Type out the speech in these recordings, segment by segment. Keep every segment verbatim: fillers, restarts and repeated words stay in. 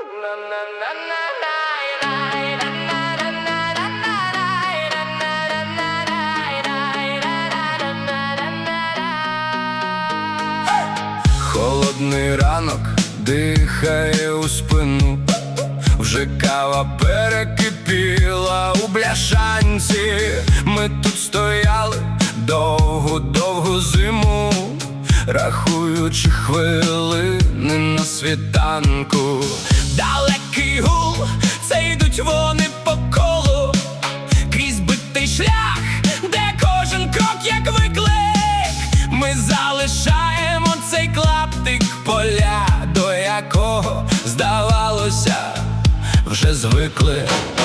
Холодний ранок дихає у спину, вже кава перекипіла у бляшанці. Ми тут стояли довгу-довгу зиму, рахуючи хвилини на світанку. Далекий гул, це йдуть вони по колу, крізь битий шлях, де кожен крок як виклик. Ми залишаємо цей клаптик поля, до якого, здавалося, вже звикли.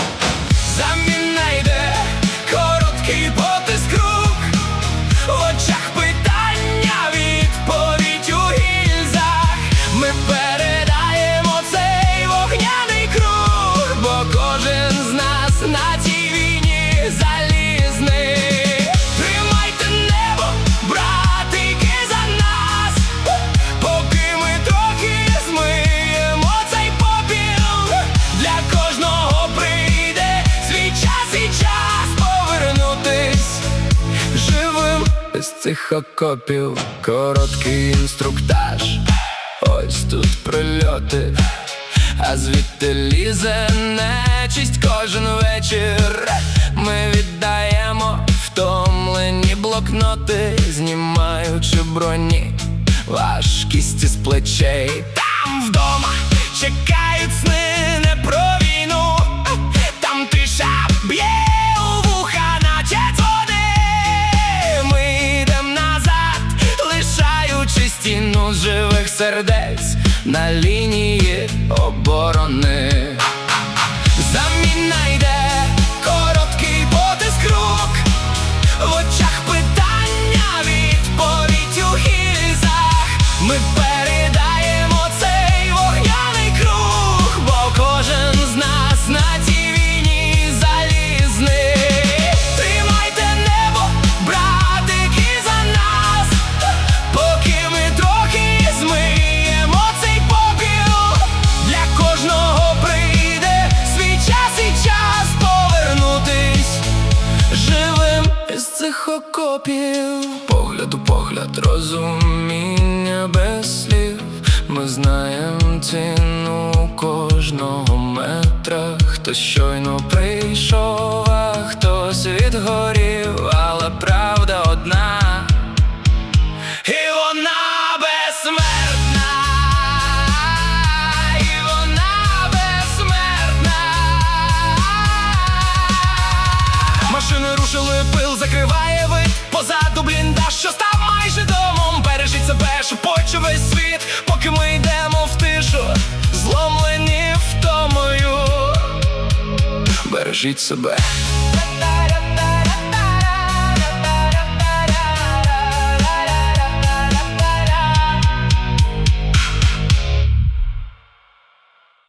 Заміна йде, короткий потиск рук, в очах питання, відповідь у гільзах. Ми передаємо цей вогняний круг, бо кожен з нас на цій війні залізний. Тримайте небо, братики, за нас, поки ми трохи змиємо цей попіл. Для кожного прийде свій час і час повернутись живим з цих окопів. Короткий інструктаж, ось тут прильоти, а звідти лізе нечисть кожен вечір. Ми віддаємо втомлені блокноти, знімаючи броні, важкість із плечей. Там вдома чекають сни не про війну, там тиша б'є у вуха, наче дзвони. Ми йдем назад, лишаючи стіну живих сердець на лінії оборони. Заміна йде, короткий потиск рук, в очах питання, відповідь у гільзах. Ми передаємо цей вогняний круг, бо кожен з нас на цій війні залізний. Тримайте небо, братики, за нас, поки ми трохи змиємо цей попіл. Для кожного прийде свій час і час повернутись живим із цих окопів. Погляд у погляд, розуміння без слів. Ми знаєм ціну кожного метра. Хтось щойно прийшов, а хтось відгорів, але правда одна, і вона безсмертна, і вона безсмертна. Машини рушили, пил закриває вид, позаду бліндаж, що став майже домом. Бережіть себе, шепоче весь світ, поки ми йдемо в тишу, зломлені втомою. Бережіть себе.